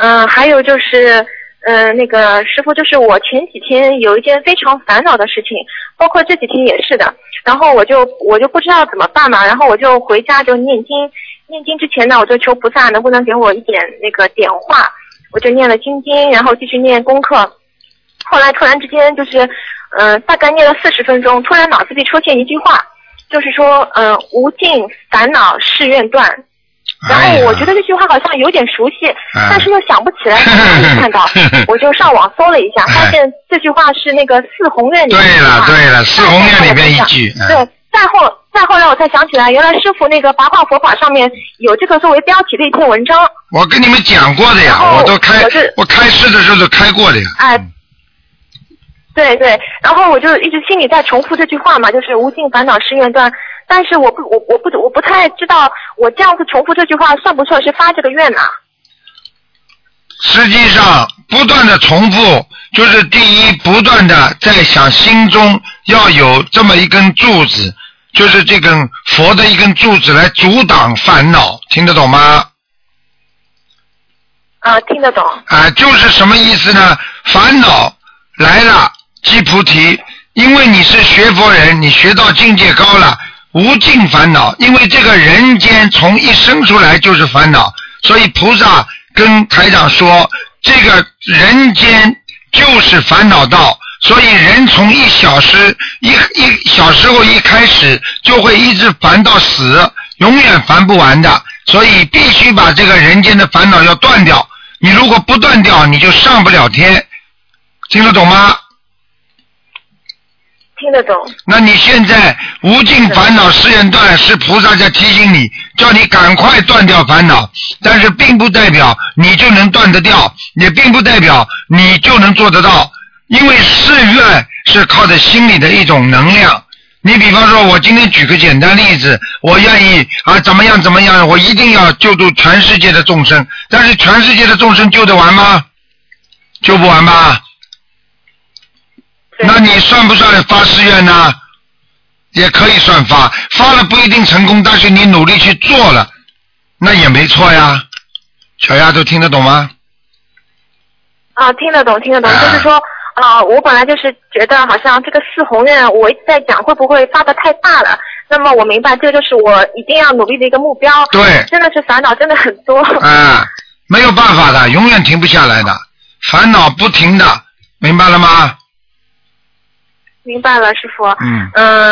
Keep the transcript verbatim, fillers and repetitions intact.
嗯，还有就是，呃，那个师傅，就是我前几天有一件非常烦恼的事情，包括这几天也是的。然后我就我就不知道怎么办嘛，然后我就回家就念经，念经之前呢，我就求菩萨能不能给我一点那个点化，我就念了心经，然后继续念功课。后来突然之间就是，嗯、呃，大概念了四十分钟，突然脑子里出现一句话，就是说，嗯、呃，无尽烦恼誓愿断。然后我觉得这句话好像有点熟悉，哎、但是又想不起来在哪里看到，我就上网搜了一下，发现这句话是那个四弘愿里面的。 对了对了，四弘愿里面一句。 对，再后再后来我才想起来，原来师傅那个八卦佛法上面有这个作为标题的一篇文章。 我跟你们讲过的呀，我都开我, 我开示的时候都开过的呀。 哎。对对，然后我就一直心里在重复这句话嘛，就是无尽烦恼誓愿断。但是我不我我不我不太知道，我这样子重复这句话算不算是发这个愿呢？ 实际上，不断的重复，就是第一，不断的在想心中要有这么一根柱子，就是这根佛的一根柱子来阻挡烦恼，听得懂吗？ 啊，听得懂。 啊，就是什么意思呢？烦恼来了，即菩提，因为你是学佛人，你学到境界高了，无尽烦恼，因为这个人间从一生出来就是烦恼，所以菩萨跟台长说，这个人间就是烦恼道，所以人从一小时一一小时候一开始就会一直烦到死，永远烦不完的，所以必须把这个人间的烦恼要断掉，你如果不断掉，你就上不了天，听得懂吗？ 听得懂。 那你现在无尽烦恼誓愿断，是菩萨在提醒你，叫你赶快断掉烦恼，但是并不代表你就能断得掉，也并不代表你就能做得到，因为誓愿是靠着心里的一种能量。你比方说，我今天举个简单例子，我愿意啊怎么样怎么样，我一定要救度全世界的众生，但是全世界的众生救得完吗？救不完吧？那你算不算发誓愿呢？也可以算发，发了不一定成功，但是你努力去做了，那也没错呀。小丫头听得懂吗？ 啊，听得懂，听得懂，啊、就是说，啊、呃，我本来就是觉得好像这个四弘愿，我一直在讲会不会发的太大了。那么我明白，这就是我一定要努力的一个目标。 对， 真的是烦恼真的很多。 啊，没有办法的，永远停不下来的，烦恼不停的，明白了吗？ 明白了，师傅。 嗯。 嗯。